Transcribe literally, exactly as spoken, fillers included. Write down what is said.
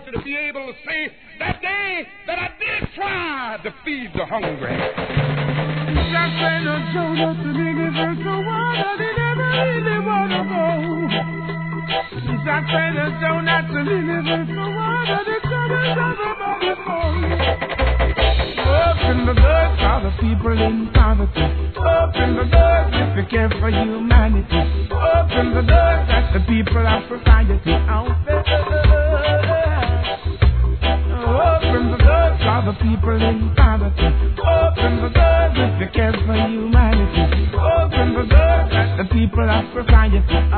you to be able to say that day that I did try to feed the hungry. Jack Raynor showed us the universal water, they never really want to go. Jack Raynor showed us the universal water, the troubles of the mother. Open the doors for the people in poverty. Open the doors if you care for humanity. Open the doors that the people of society out there. Open the doors for the people in poverty. Open the doors if you care for humanity. Open the doors that the people of society